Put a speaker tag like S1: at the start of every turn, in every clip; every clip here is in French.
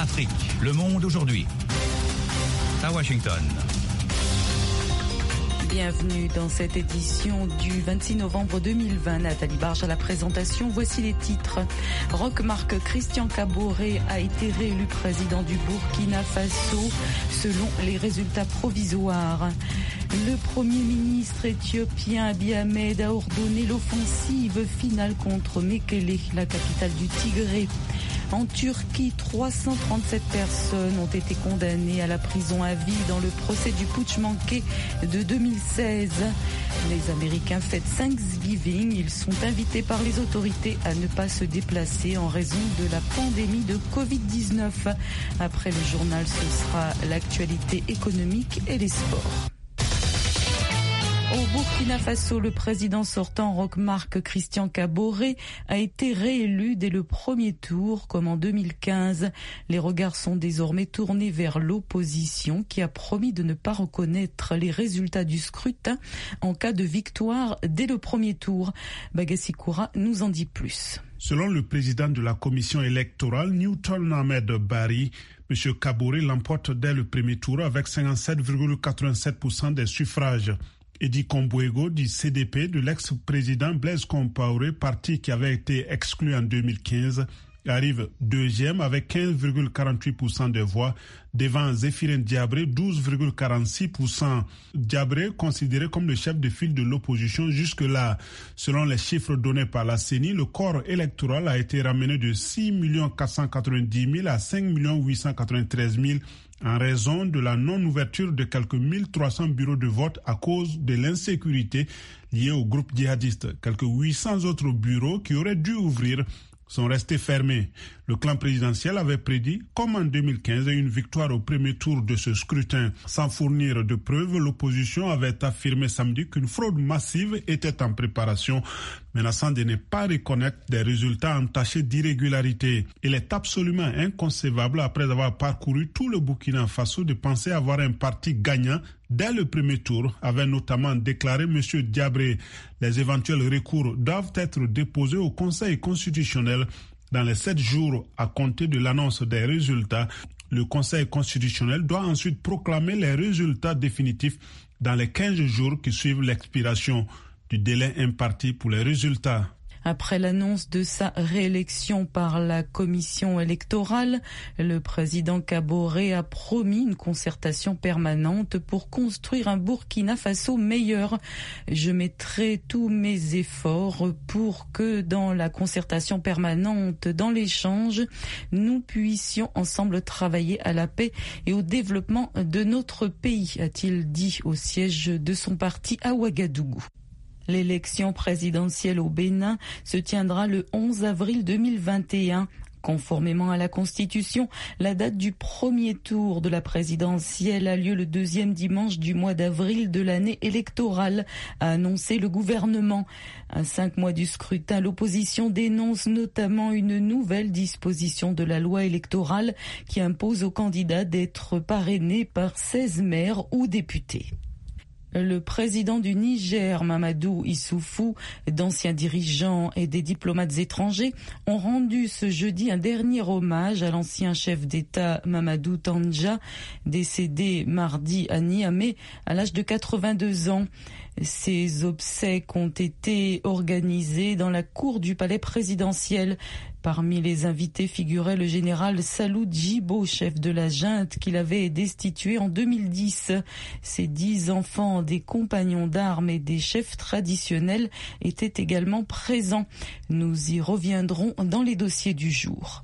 S1: Afrique, le monde aujourd'hui. À Washington.
S2: Bienvenue dans cette édition du 26 novembre 2020. Nathalie Barge à la présentation. Voici les titres. Roch-Marc Christian Kaboré a été réélu président du Burkina Faso selon les résultats provisoires. Le Premier ministre éthiopien Abiy Ahmed a ordonné l'offensive finale contre Mekele, la capitale du Tigré. En Turquie, 337 personnes ont été condamnées à la prison à vie dans le procès du putsch manqué de 2016. Les Américains fêtent Thanksgiving. Ils sont invités par les autorités à ne pas se déplacer en raison de la pandémie de Covid-19. Après le journal, ce sera l'actualité économique et les sports. Au Burkina Faso, le président sortant Roch-Marc Christian Kaboré a été réélu dès le premier tour, comme en 2015. Les regards sont désormais tournés vers l'opposition qui a promis de ne pas reconnaître les résultats du scrutin en cas de victoire dès le premier tour. Bagassi Koura nous en dit plus.
S3: Selon le président de la commission électorale, Newton Ahmed Barry, M. Kaboré l'emporte dès le premier tour avec 57,87% des suffrages. Edi Kombuego du CDP de l'ex-président Blaise Compaoré, parti qui avait été exclu en 2015, arrive deuxième avec 15,48% des voix devant Zéphirin Diabré, 12,46%. Diabré, considéré comme le chef de file de l'opposition jusque-là. Selon les chiffres donnés par la CENI, le corps électoral a été ramené de 6 490 000 à 5 893 000 en raison de la non-ouverture de quelques 1300 bureaux de vote à cause de l'insécurité liée au groupe djihadiste. Quelques 800 autres bureaux qui auraient dû ouvrir sont restés fermés. Le clan présidentiel avait prédit, comme en 2015, une victoire au premier tour de ce scrutin. Sans fournir de preuves, l'opposition avait affirmé samedi qu'une fraude massive était en préparation, menaçant de ne pas reconnaître des résultats entachés d'irrégularité. Il est absolument inconcevable, après avoir parcouru tout le Burkina Faso, de penser avoir un parti gagnant dès le premier tour, avait notamment déclaré M. Diabré. Les éventuels recours doivent être déposés au Conseil constitutionnel dans les 7 jours à compter de l'annonce des résultats. Le Conseil constitutionnel doit ensuite proclamer les résultats définitifs dans les 15 jours qui suivent l'expiration du délai imparti pour les résultats.
S2: Après l'annonce de sa réélection par la commission électorale, le président Kaboré a promis une concertation permanente pour construire un Burkina Faso meilleur. Je mettrai tous mes efforts pour que dans la concertation permanente, dans l'échange, nous puissions ensemble travailler à la paix et au développement de notre pays, a-t-il dit au siège de son parti à Ouagadougou. L'élection présidentielle au Bénin se tiendra le 11 avril 2021. Conformément à la Constitution, la date du premier tour de la présidentielle a lieu le deuxième dimanche du mois d'avril de l'année électorale, a annoncé le gouvernement. À 5 mois du scrutin, l'opposition dénonce notamment une nouvelle disposition de la loi électorale qui impose aux candidats d'être parrainés par 16 maires ou députés. Le président du Niger, Mamadou Issoufou, d'anciens dirigeants et des diplomates étrangers ont rendu ce jeudi un dernier hommage à l'ancien chef d'État Mamadou Tandja, décédé mardi à Niamey à l'âge de 82 ans. Ces obsèques ont été organisées dans la cour du palais présidentiel. Parmi les invités figurait le général Salou Djibo, chef de la junte qu'il avait destitué en 2010. Ses 10 enfants, des compagnons d'armes et des chefs traditionnels étaient également présents. Nous y reviendrons dans les dossiers du jour.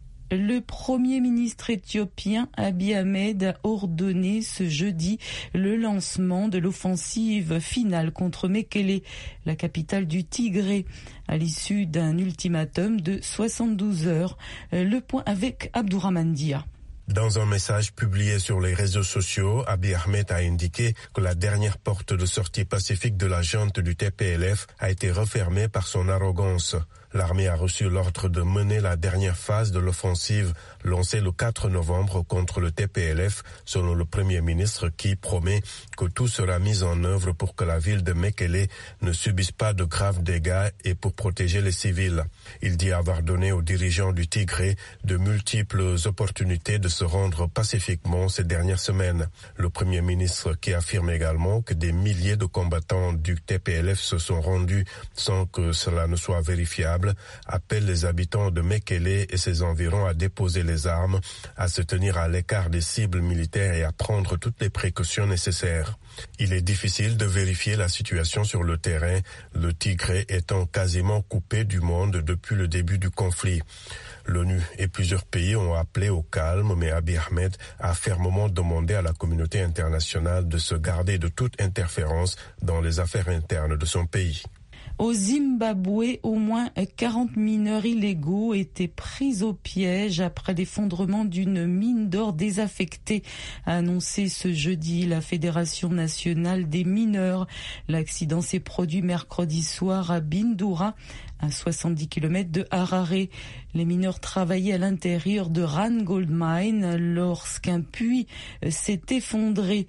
S2: Le Premier ministre éthiopien Abiy Ahmed a ordonné ce jeudi le lancement de l'offensive finale contre Mekele, la capitale du Tigré, à l'issue d'un ultimatum de 72 heures. Le point avec Abdourahmane Dia.
S4: Dans un message publié sur les réseaux sociaux, Abiy Ahmed a indiqué que la dernière porte de sortie pacifique de la junte du TPLF a été refermée par son arrogance. L'armée a reçu l'ordre de mener la dernière phase de l'offensive lancée le 4 novembre contre le TPLF, selon le Premier ministre qui promet que tout sera mis en œuvre pour que la ville de Mekele ne subisse pas de graves dégâts et pour protéger les civils. Il dit avoir donné aux dirigeants du Tigré de multiples opportunités de se rendre pacifiquement ces dernières semaines. Le Premier ministre qui affirme également que des milliers de combattants du TPLF se sont rendus sans que cela ne soit vérifiable, appelle les habitants de Mekele et ses environs à déposer les armes, à se tenir à l'écart des cibles militaires et à prendre toutes les précautions nécessaires. Il est difficile de vérifier la situation sur le terrain, le Tigré étant quasiment coupé du monde depuis le début du conflit. L'ONU et plusieurs pays ont appelé au calme, mais Abiy Ahmed a fermement demandé à la communauté internationale de se garder de toute interférence dans les affaires internes de son pays.
S2: Au Zimbabwe, au moins 40 mineurs illégaux étaient pris au piège après l'effondrement d'une mine d'or désaffectée, a annoncé ce jeudi la Fédération nationale des mineurs. L'accident s'est produit mercredi soir à Bindura, à 70 km de Harare. Les mineurs travaillaient à l'intérieur de Ran Gold Mine lorsqu'un puits s'est effondré.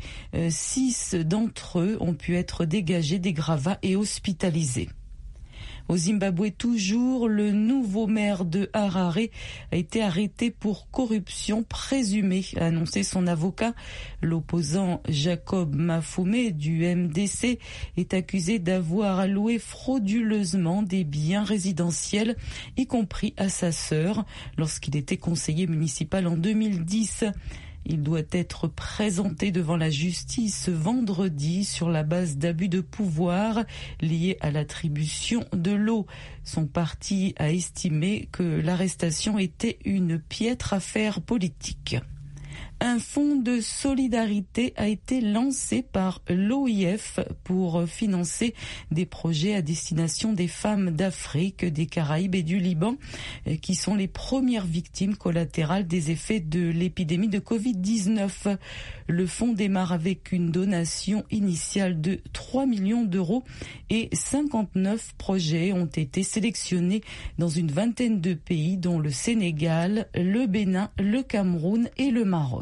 S2: 6 d'entre eux ont pu être dégagés des gravats et hospitalisés. Au Zimbabwe toujours, le nouveau maire de Harare a été arrêté pour corruption présumée, a annoncé son avocat. L'opposant Jacob Mafume du MDC est accusé d'avoir alloué frauduleusement des biens résidentiels, y compris à sa sœur, lorsqu'il était conseiller municipal en 2010. Il doit être présenté devant la justice vendredi sur la base d'abus de pouvoir liés à l'attribution de l'eau. Son parti a estimé que l'arrestation était une piètre affaire politique. Un fonds de solidarité a été lancé par l'OIF pour financer des projets à destination des femmes d'Afrique, des Caraïbes et du Liban, qui sont les premières victimes collatérales des effets de l'épidémie de Covid-19. Le fonds démarre avec une donation initiale de 3 millions d'euros et 59 projets ont été sélectionnés dans une vingtaine de pays, dont le Sénégal, le Bénin, le Cameroun et le Maroc.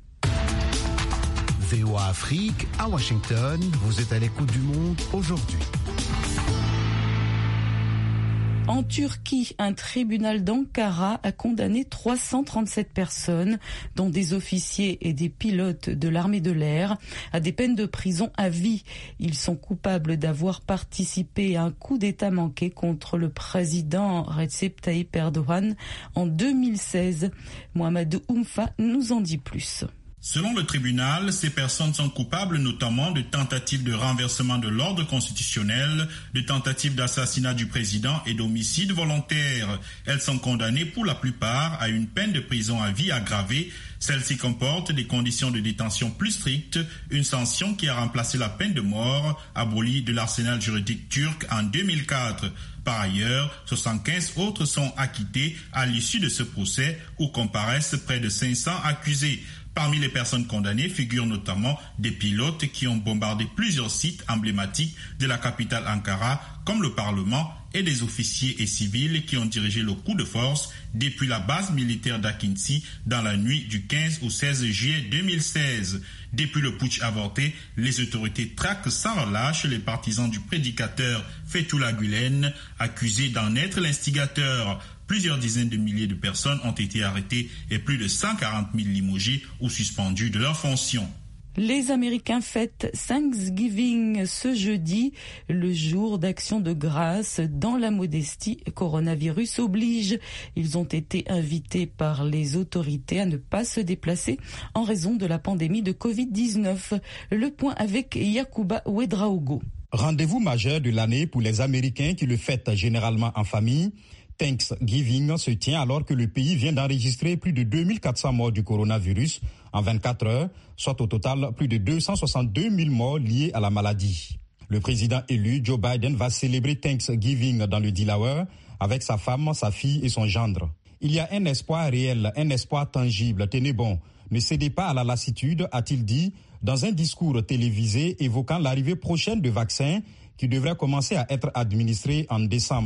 S5: VOA Afrique, à Washington, vous êtes à l'écoute du monde aujourd'hui.
S2: En Turquie, un tribunal d'Ankara a condamné 337 personnes, dont des officiers et des pilotes de l'armée de l'air, à des peines de prison à vie. Ils sont coupables d'avoir participé à un coup d'État manqué contre le président Recep Tayyip Erdogan en 2016. Mohamed Oumfa nous en dit plus.
S6: Selon le tribunal, ces personnes sont coupables notamment de tentatives de renversement de l'ordre constitutionnel, de tentatives d'assassinat du président et d'homicide volontaire. Elles sont condamnées pour la plupart à une peine de prison à vie aggravée. Celle-ci comporte des conditions de détention plus strictes, une sanction qui a remplacé la peine de mort, abolie de l'arsenal juridique turc en 2004. Par ailleurs, 75 autres sont acquittés à l'issue de ce procès où comparaissent près de 500 accusés. Parmi les personnes condamnées figurent notamment des pilotes qui ont bombardé plusieurs sites emblématiques de la capitale Ankara, comme le Parlement, et des officiers et civils qui ont dirigé le coup de force depuis la base militaire d'Akinci dans la nuit du 15 au 16 juillet 2016. Depuis le putsch avorté, les autorités traquent sans relâche les partisans du prédicateur Fethullah Gülen, accusé d'en être l'instigateur. Plusieurs dizaines de milliers de personnes ont été arrêtées et plus de 140 000 limogées ou suspendues de leurs fonctions.
S2: Les Américains fêtent Thanksgiving ce jeudi, le jour d'action de grâce dans la modestie. Coronavirus oblige. Ils ont été invités par les autorités à ne pas se déplacer en raison de la pandémie de Covid-19. Le point avec Yacouba Ouedraogo.
S7: Rendez-vous majeur de l'année pour les Américains qui le fêtent généralement en famille. Thanksgiving se tient alors que le pays vient d'enregistrer plus de 2400 morts du coronavirus en 24 heures, soit au total plus de 262 000 morts liés à la maladie. Le président élu Joe Biden va célébrer Thanksgiving dans le Delaware avec sa femme, sa fille et son gendre. Il y a un espoir réel, un espoir tangible, tenez bon. Ne cédez pas à la lassitude, a-t-il dit dans un discours télévisé évoquant l'arrivée prochaine de vaccins qui devraient commencer à être administrés en décembre.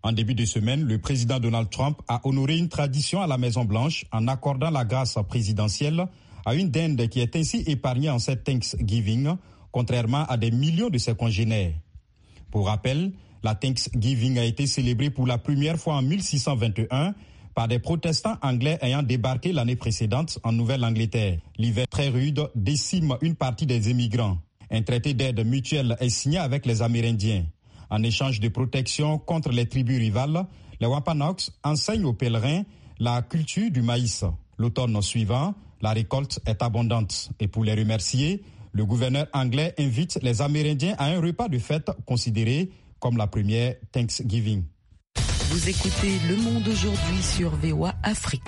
S7: En début de semaine, le président Donald Trump a honoré une tradition à la Maison-Blanche en accordant la grâce présidentielle à une dinde qui est ainsi épargnée en cette Thanksgiving, contrairement à des millions de ses congénères. Pour rappel, la Thanksgiving a été célébrée pour la première fois en 1621 par des protestants anglais ayant débarqué l'année précédente en Nouvelle-Angleterre. L'hiver très rude décime une partie des immigrants. Un traité d'aide mutuelle est signé avec les Amérindiens. En échange de protection contre les tribus rivales, les Wampanoags enseignent aux pèlerins la culture du maïs. L'automne suivant, la récolte est abondante. Et pour les remercier, le gouverneur anglais invite les Amérindiens à un repas de fête considéré comme la première Thanksgiving.
S2: Vous écoutez Le Monde aujourd'hui sur VOA Afrique.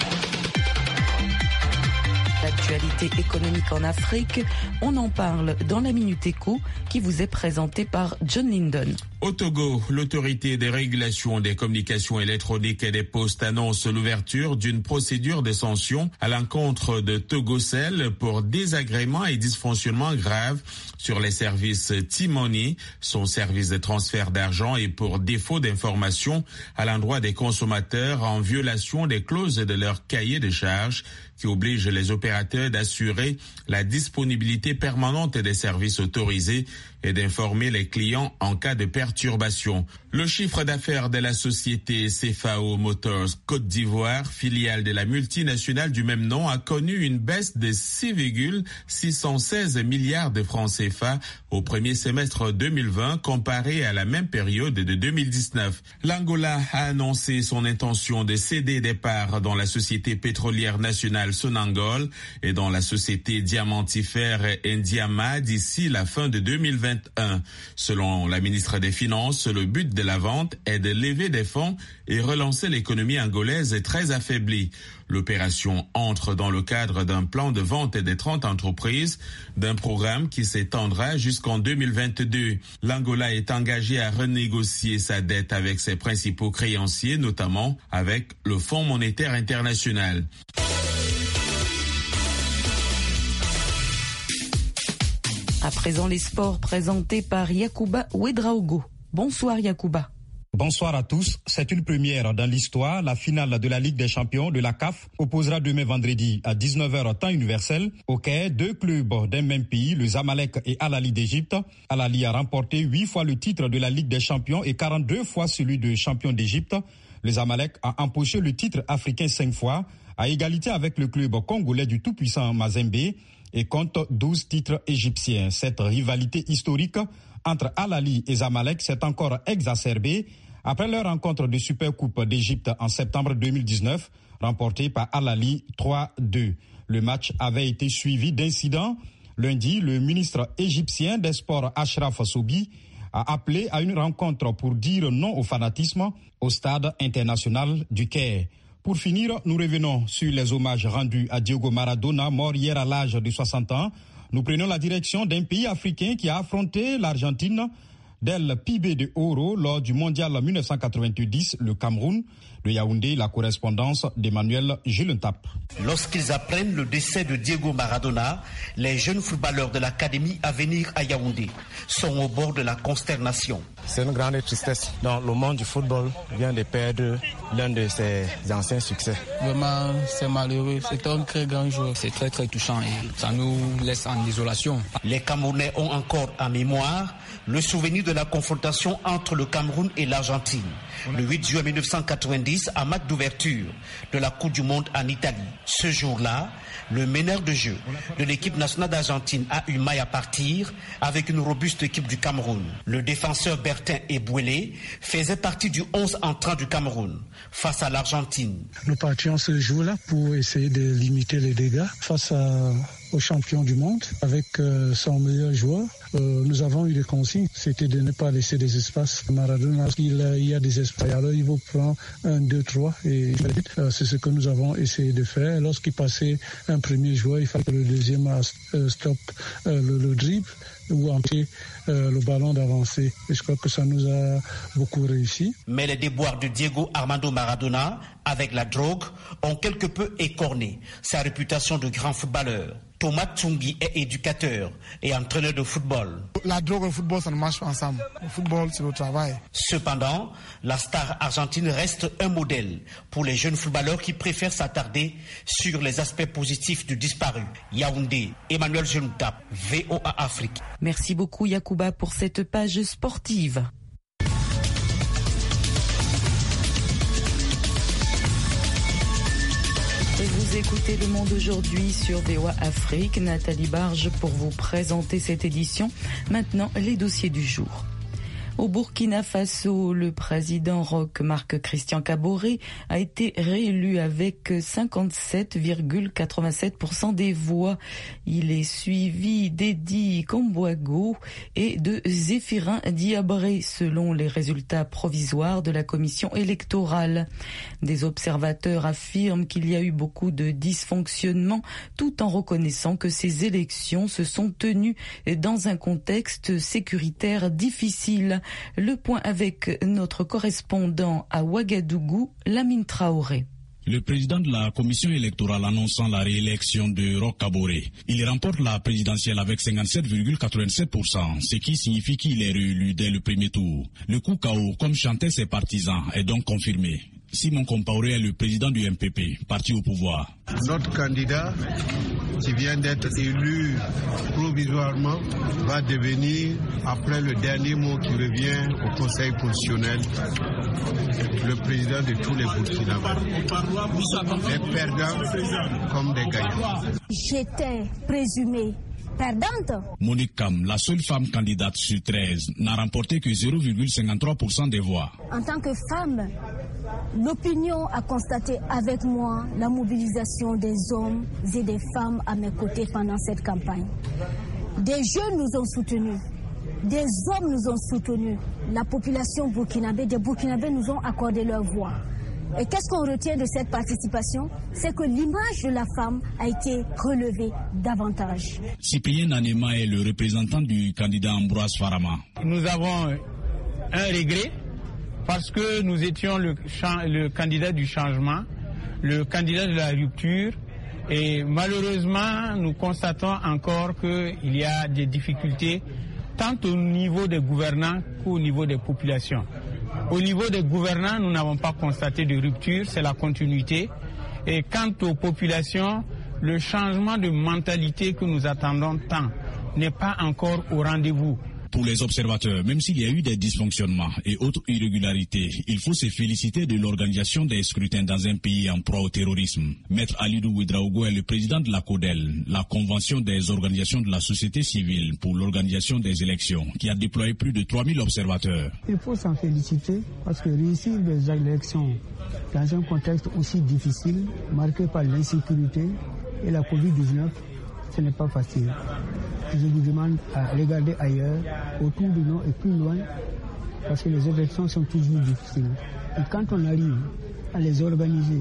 S2: L'actualité économique en Afrique, on en parle dans la Minute Éco qui vous est présentée par John Linden.
S8: Au Togo, l'autorité des régulations des communications électroniques et des postes annonce l'ouverture d'une procédure de sanction à l'encontre de Togocel pour désagréments et dysfonctionnements graves sur les services T-Money, son service de transfert d'argent, et pour défaut d'information à l'endroit des consommateurs en violation des clauses de leur cahier de charges qui oblige les opérateurs d'assurer la disponibilité permanente des services autorisés et d'informer les clients en cas de perturbation. Le chiffre d'affaires de la société CFAO Motors Côte d'Ivoire, filiale de la multinationale du même nom, a connu une baisse de 6,616 milliards de francs CFA au premier semestre 2020 comparé à la même période de 2019. L'Angola a annoncé son intention de céder des parts dans la société pétrolière nationale Sonangol et dans la société diamantifère Ndiama d'ici la fin de 2021. Selon la ministre des Finances, le but de la vente est de lever des fonds et relancer l'économie angolaise très affaiblie. L'opération entre dans le cadre d'un plan de vente des 30 entreprises, d'un programme qui s'étendra jusqu'en 2022. L'Angola est engagé à renégocier sa dette avec ses principaux créanciers, notamment avec le Fonds monétaire international.
S2: À présent, les sports présentés par Yacouba Ouedraogo. Bonsoir Yacouba.
S7: Bonsoir à tous. C'est une première dans l'histoire. La finale de la Ligue des champions de la CAF opposera demain vendredi à 19h temps universel au Caire deux clubs d'un même pays, le Zamalek et Al Ahly d'Égypte. Al Ahly a remporté 8 fois le titre de la Ligue des champions et 42 fois celui de champion d'Égypte. Le Zamalek a empoché le titre africain 5 fois, à égalité avec le club congolais du tout-puissant Mazembe, et compte 12 titres égyptiens. Cette rivalité historique entre Al Ahly et Zamalek s'est encore exacerbée après leur rencontre de Supercoupe d'Égypte en septembre 2019, remportée par Al Ahly 3-2. Le match avait été suivi d'incidents. Lundi, le ministre égyptien des Sports Achraf Soubi a appelé à une rencontre pour dire non au fanatisme au stade international du Caire. Pour finir, nous revenons sur les hommages rendus à Diego Maradona, mort hier à l'âge de 60 ans. Nous prenons la direction d'un pays africain qui a affronté l'Argentine d'El Pibe de Oro lors du mondial 1990, le Cameroun. De Yaoundé, la correspondance d'Emmanuel Julentap.
S9: Lorsqu'ils apprennent le décès de Diego Maradona, les jeunes footballeurs de l'Académie à venir à Yaoundé sont au bord de la consternation.
S10: C'est une grande tristesse. Dans le monde du football, vient de perdre l'un de ses anciens succès.
S11: Vraiment, c'est malheureux. C'est un très grand joueur. C'est très très touchant et ça nous laisse en désolation.
S9: Les Camerounais ont encore en mémoire le souvenir de la confrontation entre le Cameroun et l'Argentine. Le 8 juin 1990, à match d'ouverture de la Coupe du Monde en Italie. Ce jour-là, le meneur de jeu de l'équipe nationale d'Argentine a eu maille à partir avec une robuste équipe du Cameroun. Le défenseur Bertin Ebouélé faisait partie du 11 entrant du Cameroun face à l'Argentine.
S12: Nous partions ce jour-là pour essayer de limiter les dégâts face au champion du monde avec son meilleur joueur. Nous avons eu des consignes, c'était de ne pas laisser des espaces. Maradona, il y a des espaces, alors il faut prendre 1, 2, 3 et c'est ce que nous avons essayé de faire. Lorsqu'il passait un premier joueur, il fallait que le deuxième stoppe le dribble ou empêcher le ballon d'avancer. Et je crois que ça nous a beaucoup réussi.
S9: Mais les déboires de Diego Armando Maradona avec la drogue ont quelque peu écorné sa réputation de grand footballeur. Thomas Tsungi est éducateur et entraîneur de football.
S13: La drogue et le football, ça ne marche pas ensemble. Le football, c'est le travail.
S9: Cependant, la star argentine reste un modèle pour les jeunes footballeurs qui préfèrent s'attarder sur les aspects positifs du disparu. Yaoundé, Emmanuel Genouta, VOA Afrique.
S2: Merci beaucoup Yacouba pour cette page sportive. Et vous écoutez Le Monde aujourd'hui sur VOA Afrique. Nathalie Barge pour vous présenter cette édition. Maintenant, les dossiers du jour. Au Burkina Faso, le président Roch Marc Christian Kaboré a été réélu avec 57,87% des voix. Il est suivi d'Edi Kambouago et de Zéphirin Diabré selon les résultats provisoires de la commission électorale. Des observateurs affirment qu'il y a eu beaucoup de dysfonctionnements tout en reconnaissant que ces élections se sont tenues dans un contexte sécuritaire difficile. Le point avec notre correspondant à Ouagadougou, Lamine Traoré.
S14: Le président de la commission électorale annonçant la réélection de Roch Kaboré. Il remporte la présidentielle avec 57,87%, ce qui signifie qu'il est réélu dès le premier tour. Le coup KO, comme chantaient ses partisans, est donc confirmé. Simon Compaoré est le président du MPP, parti au pouvoir.
S15: Notre candidat, qui vient d'être élu provisoirement, va devenir, après le dernier mot qui revient au Conseil constitutionnel, le président de tous les Burkinabés. Les perdants comme des gagnants.
S16: J'étais présumée perdante.
S14: Monique Kam, la seule femme candidate sur 13, n'a remporté que 0,53% des voix.
S16: En tant que femme, l'opinion a constaté avec moi la mobilisation des hommes et des femmes à mes côtés pendant cette campagne. Des jeunes nous ont soutenus, des hommes nous ont soutenus, la population burkinabé, des Burkinabés nous ont accordé leur voix. Et qu'est-ce qu'on retient de cette participation? C'est que l'image de la femme a été relevée davantage.
S14: Cyprien Nanema est le représentant du candidat Ambroise Farama.
S17: Nous avons un regret parce que nous étions le candidat du changement, le candidat de la rupture. Et malheureusement, nous constatons encore qu'il y a des difficultés tant au niveau des gouvernants qu'au niveau des populations. Au niveau des gouvernants, nous n'avons pas constaté de rupture, c'est la continuité. Et quant aux populations, le changement de mentalité que nous attendons tant n'est pas encore au rendez-vous.
S14: Pour les observateurs, même s'il y a eu des dysfonctionnements et autres irrégularités, il faut se féliciter de l'organisation des scrutins dans un pays en proie au terrorisme. Maître Alidou Ouedraogo est le président de la CODEL, la Convention des organisations de la société civile pour l'organisation des élections, qui a déployé plus de 3000 observateurs.
S12: Il faut s'en féliciter parce que réussir les élections dans un contexte aussi difficile, marqué par l'insécurité et la Covid-19, ce n'est pas facile. Je vous demande à regarder ailleurs, autour de nous et plus loin, parce que les élections sont toujours difficiles. Et quand on arrive à les organiser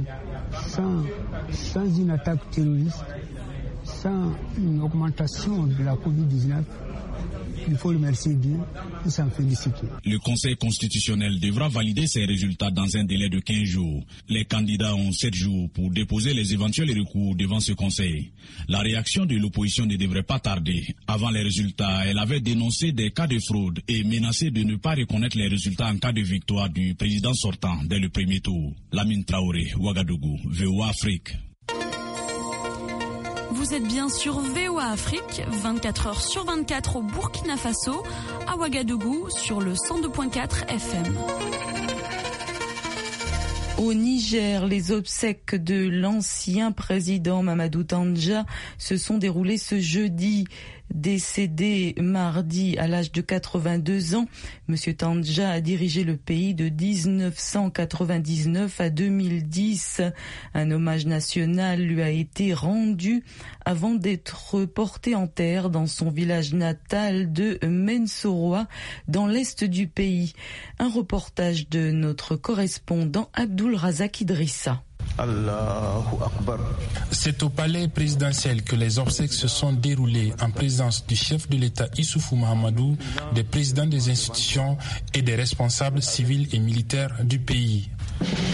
S12: sans une attaque terroriste, sans une augmentation de la Covid-19, il faut remercier Dieu et s'en féliciter.
S14: Le Conseil constitutionnel devra valider ces résultats dans un délai de 15 jours. Les candidats ont 7 jours pour déposer les éventuels recours devant ce Conseil. La réaction de l'opposition ne devrait pas tarder. Avant les résultats, elle avait dénoncé des cas de fraude et menacé de ne pas reconnaître les résultats en cas de victoire du président sortant dès le premier tour. Lamine Traoré, Ouagadougou, VOA Afrique.
S18: Vous êtes bien sur VOA Afrique, 24 heures sur 24 au Burkina Faso, à Ouagadougou sur le 102.4 FM.
S2: Au Niger, les obsèques de l'ancien président Mamadou Tandja se sont déroulées ce jeudi. Décédé mardi à l'âge de 82 ans, M. Tandja a dirigé le pays de 1999 à 2010. Un hommage national lui a été rendu avant d'être porté en terre dans son village natal de Mensoroa, dans l'est du pays. Un reportage de notre correspondant Abdul Razak Idrissa.
S19: C'est au palais présidentiel que les obsèques se sont déroulées en présence du chef de l'État Issoufou Mahamadou, des présidents des institutions et des responsables civils et militaires du pays.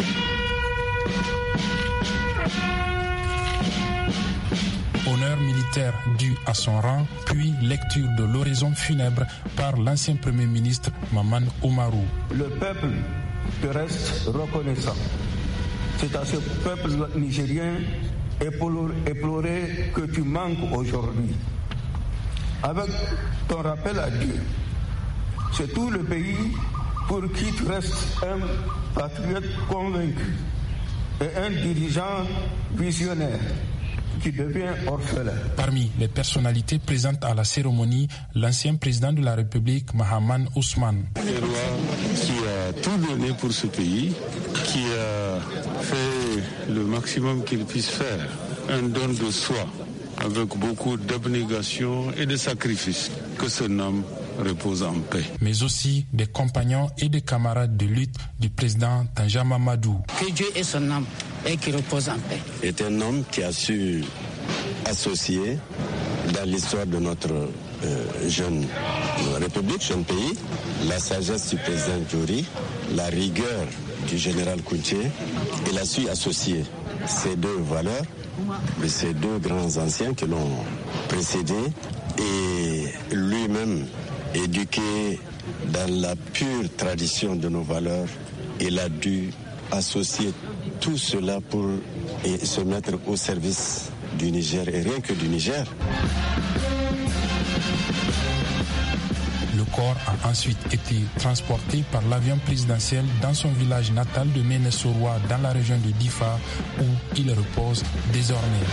S19: Honneur militaire militaire due à son rang, puis lecture de l'oraison funèbre par l'ancien Premier ministre Maman Oumarou.
S20: Le peuple te reste reconnaissant. C'est à ce peuple nigérien éploré que tu manques aujourd'hui. Avec ton rappel à Dieu, c'est tout le pays pour qui tu restes un patriote convaincu et un dirigeant visionnaire qui devient orphelin.
S19: Parmi les personnalités présentes à la cérémonie, l'ancien président de la République, Mahaman Ousmane.
S21: Un roi qui a tout donné pour ce pays, qui a fait le maximum qu'il puisse faire, un don de soi, avec beaucoup d'abnégation et de sacrifice, que son homme repose en paix.
S19: Mais aussi des compagnons et des camarades de lutte du président Tanja Mamadou.
S22: Que Dieu ait son âme et qu'il repose en paix.
S23: C'est un homme qui a su associer dans l'histoire de notre jeune République, jeune pays, la sagesse du président Djouri, la rigueur du général Koutié. Il a su associer ces deux valeurs de ces deux grands anciens qui l'ont précédé et lui-même éduqué dans la pure tradition de nos valeurs, il a dû associer tout cela pour se mettre au service du Niger et rien que du Niger.
S19: Le corps a ensuite été transporté par l'avion présidentiel dans son village natal de Ménessoroa dans la région de Difa où il repose désormais.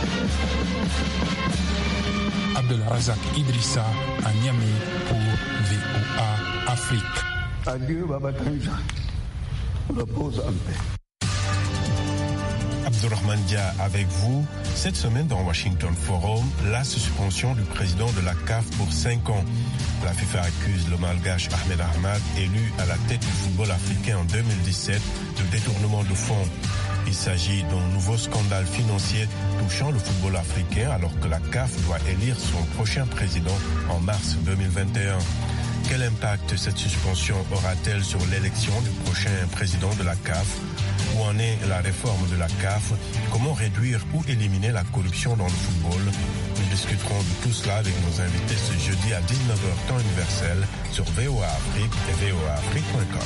S19: Abdelrazak Idrissa à Niamey pour VOA Afrique.
S20: Adieu Baba Tanja, repose en paix.
S4: Abdurrahman Dia avec vous. Cette semaine dans Washington Forum, la suspension du président de la CAF pour 5 ans. La FIFA accuse le malgache Ahmed Ahmad, élu à la tête du football africain en 2017, de détournement de fonds. Il s'agit d'un nouveau scandale financier touchant le football africain alors que la CAF doit élire son prochain président en mars 2021. Quel impact cette suspension aura-t-elle sur l'élection du prochain président de la CAF? Où en est la réforme de la CAF? Comment réduire ou éliminer la corruption dans le football? Nous discuterons de tout cela avec nos invités ce jeudi à 19h temps universel sur VOA Afrique et voaafrique.com.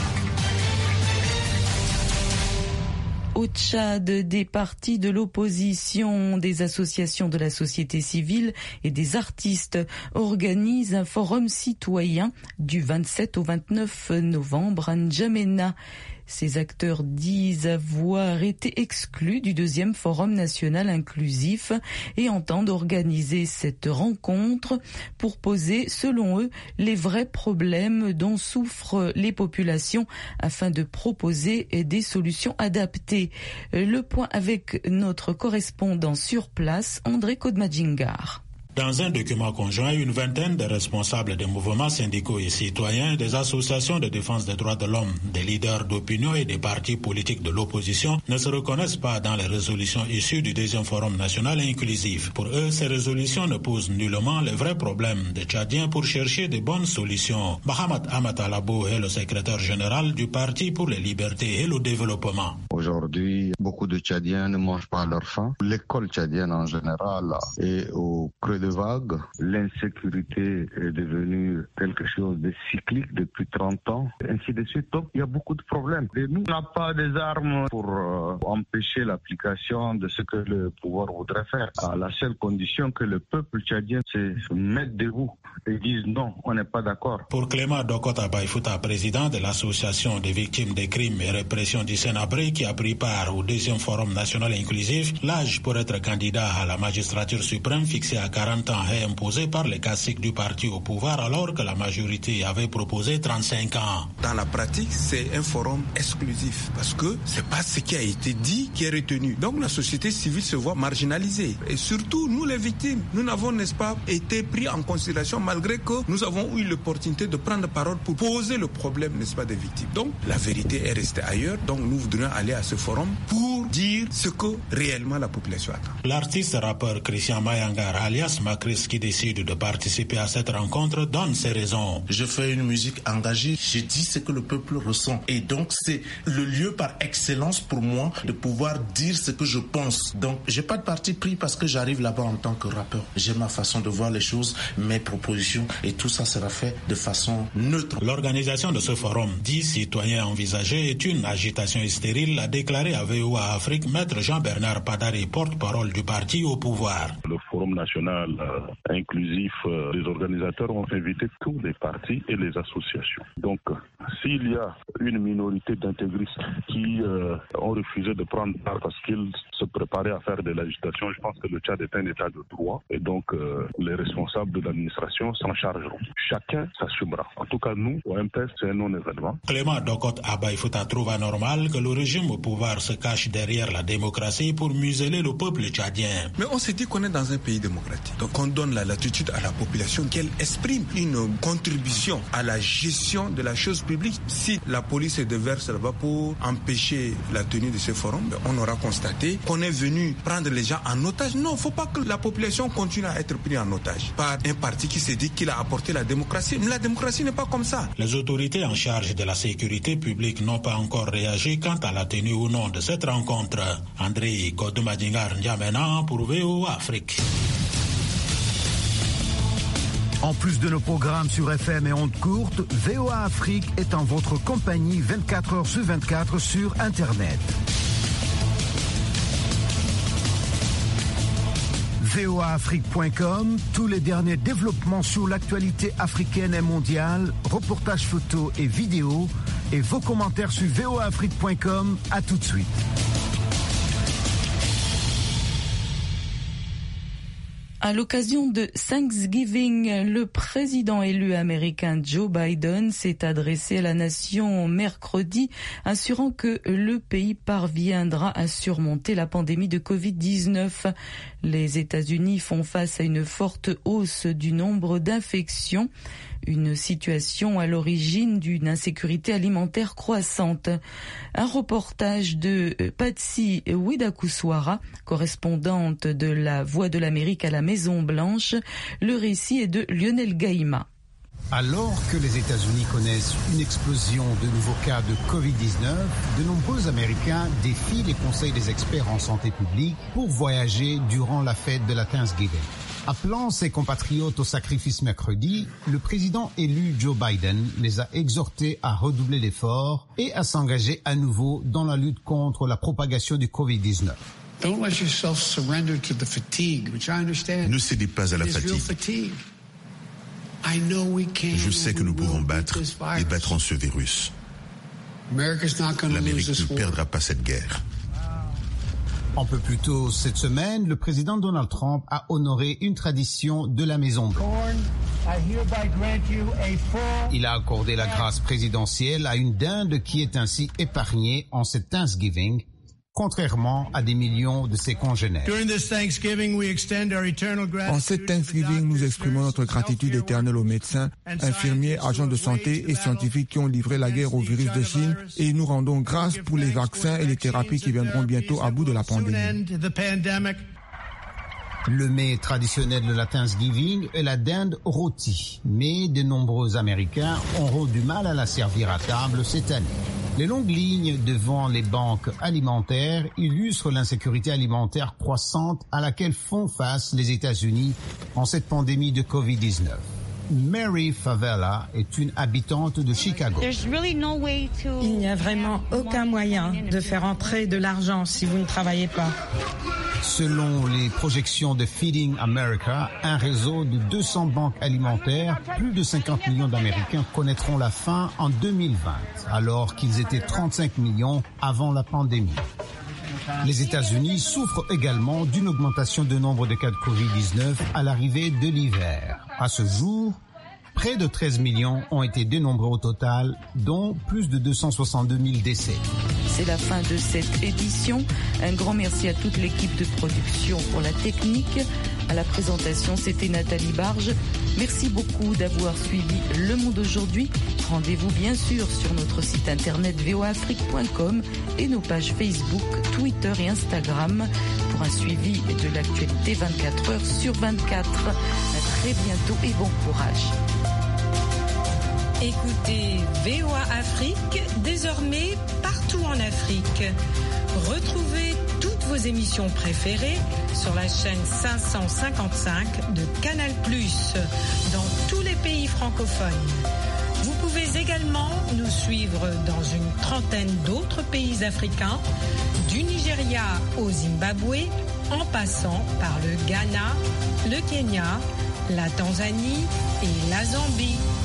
S2: Au Tchad, des partis de l'opposition, des associations de la société civile et des artistes organisent un forum citoyen du 27 au 29 novembre à N'Djamena. Ces acteurs disent avoir été exclus du deuxième forum national inclusif et entendent organiser cette rencontre pour poser, selon eux, les vrais problèmes dont souffrent les populations afin de proposer des solutions adaptées. Le point avec notre correspondant sur place, André Kodmadjingar.
S24: Dans un document conjoint, une vingtaine de responsables des mouvements syndicaux et citoyens, des associations de défense des droits de l'homme, des leaders d'opinion et des partis politiques de l'opposition ne se reconnaissent pas dans les résolutions issues du deuxième forum national inclusif. Pour eux, ces résolutions ne posent nullement les vrais problèmes des Tchadiens pour chercher de bonnes solutions. Mohamed Ahmad Alabo est le secrétaire général du Parti pour les libertés et le développement.
S25: Aujourd'hui, beaucoup de Tchadiens ne mangent pas leur faim. L'école tchadienne en général est au creux de vague. L'insécurité est devenue quelque chose de cyclique depuis 30 ans, ainsi de suite. Donc, il y a beaucoup de problèmes. Et nous, on n'a pas des armes pour empêcher l'application de ce que le pouvoir voudrait faire, à la seule condition que le peuple tchadien se mette debout et dise non, on n'est pas d'accord.
S24: Pour Clément Dokota Baïfouta, président de l'association des victimes des crimes et répression du Sénabré, qui a pris part au deuxième forum national inclusif, l'âge pour être candidat à la magistrature suprême fixé à 40 ans est imposé par les caciques du parti au pouvoir alors que la majorité avait proposé 35 ans.
S26: Dans la pratique, c'est un forum exclusif parce que c'est pas ce qui a été dit qui est retenu. Donc la société civile se voit marginalisée. Et surtout, nous les victimes, nous n'avons, n'est-ce pas, été pris en considération malgré que nous avons eu l'opportunité de prendre parole pour poser le problème, n'est-ce pas, des victimes. Donc la vérité est restée ailleurs. Donc nous voudrions aller à ce forum pour dire ce que réellement la population attend.
S24: L'artiste rappeur Christian Mayangar alias Macris, qui décide de participer à cette rencontre, donne ses raisons.
S1: Non, je fais une musique engagée, je dis ce que le peuple ressent. Et donc, c'est le lieu par excellence pour moi de pouvoir dire ce que je pense. Donc, j'ai pas de parti pris parce que j'arrive là-bas en tant que rappeur. J'ai ma façon de voir les choses, mes propositions, et tout ça sera fait de façon neutre.
S24: L'organisation de ce forum, 10 citoyens envisagés, est une agitation stérile, a déclaré à VOA Afrique Maître Jean-Bernard Padari, porte-parole du parti au pouvoir.
S3: Le forum national inclusif, les organisateurs ont invité tous les partis et les associations. Donc, s'il y a une minorité d'intégristes qui ont refusé de prendre part parce qu'ils se préparaient à faire de l'agitation, je pense que le Tchad est un état de droit et donc les responsables de l'administration s'en chargeront. Chacun s'assumera. En tout cas, nous, au MPS, c'est un non-événement.
S24: Clément Dokot Abaïfouta trouve anormal que le régime au pouvoir se cache derrière la démocratie pour museler le peuple tchadien.
S26: Mais on s'est dit qu'on est dans un pays démocratique. Donc on donne la latitude à la population qu'elle exprime une contribution à la gestion de la chose publique. Si la police se déverse là-bas pour empêcher la tenue de ce forum, on aura constaté qu'on est venu prendre les gens en otage. Non, il ne faut pas que la population continue à être prise en otage par un parti qui se dit qu'il a apporté la démocratie. Mais la démocratie n'est pas comme ça.
S24: Les autorités en charge de la sécurité publique n'ont pas encore réagi quant à la tenue ou non de cette rencontre. André Kodumadingar N'Djamena pour VOA Afrique.
S5: En plus de nos programmes sur FM et ondes courtes, VOA Afrique est en votre compagnie 24 heures sur 24 sur Internet. voaafrique.com, tous les derniers développements sur l'actualité africaine et mondiale, reportages photos et vidéos, et vos commentaires sur voaafrique.com. À tout de suite.
S2: À l'occasion de Thanksgiving, le président élu américain Joe Biden s'est adressé à la nation mercredi, assurant que le pays parviendra à surmonter la pandémie de Covid-19. Les États-Unis font face à une forte hausse du nombre d'infections, une situation à l'origine d'une insécurité alimentaire croissante. Un reportage de Patsy Widakuswara, correspondante de la Voix de l'Amérique à la Maison-Blanche. Le récit est de Lionel Gaïma.
S6: Alors que les États-Unis connaissent une explosion de nouveaux cas de Covid-19, de nombreux Américains défient les conseils des experts en santé publique pour voyager durant la fête de la Thanksgiving. Appelant ses compatriotes au sacrifice mercredi, le président élu Joe Biden les a exhortés à redoubler d'efforts et à s'engager à nouveau dans la lutte contre la propagation du Covid-19.
S7: Ne cédez pas à la fatigue. Je sais que nous pouvons battre et battrons ce virus. L'Amérique ne perdra pas cette guerre.
S6: Un peu plus tôt cette semaine, le président Donald Trump a honoré une tradition de la Maison-Blanche. Il a accordé la grâce présidentielle à une dinde qui est ainsi épargnée en cette Thanksgiving, contrairement à des millions de ses congénères.
S8: En cette Thanksgiving, nous exprimons notre gratitude éternelle aux médecins, infirmiers, agents de santé et scientifiques qui ont livré la guerre au virus de Chine, et nous rendons grâce pour les vaccins et les thérapies qui viendront bientôt à bout de la pandémie.
S6: Le mets traditionnel de la Thanksgiving est la dinde rôtie, mais de nombreux Américains auront du mal à la servir à table cette année. Les longues lignes devant les banques alimentaires illustrent l'insécurité alimentaire croissante à laquelle font face les États-Unis en cette pandémie de Covid-19. Mary Favela est une habitante de Chicago.
S27: Il n'y a vraiment aucun moyen de faire entrer de l'argent si vous ne travaillez pas.
S6: Selon les projections de Feeding America, un réseau de 200 banques alimentaires, plus de 50 millions d'Américains connaîtront la faim en 2020, alors qu'ils étaient 35 millions avant la pandémie. Les États-Unis souffrent également d'une augmentation de nombre de cas de Covid-19 à l'arrivée de l'hiver. À ce jour, près de 13 millions ont été dénombrés au total, dont plus de 262 000 décès.
S2: C'est la fin de cette édition. Un grand merci à toute l'équipe de production pour la technique. À la présentation, c'était Nathalie Barge. Merci beaucoup d'avoir suivi Le Monde aujourd'hui. Rendez-vous bien sûr sur notre site internet voaafrique.com et nos pages Facebook, Twitter et Instagram pour un suivi de l'actualité 24 heures sur 24. À très bientôt et bon courage.
S27: Écoutez VOA Afrique, désormais partout en Afrique. Retrouvez toutes vos émissions préférées sur la chaîne 555 de Canal+, dans tous les pays francophones. Vous pouvez également nous suivre dans une trentaine d'autres pays africains, du Nigeria au Zimbabwe, en passant par le Ghana, le Kenya, la Tanzanie et la Zambie.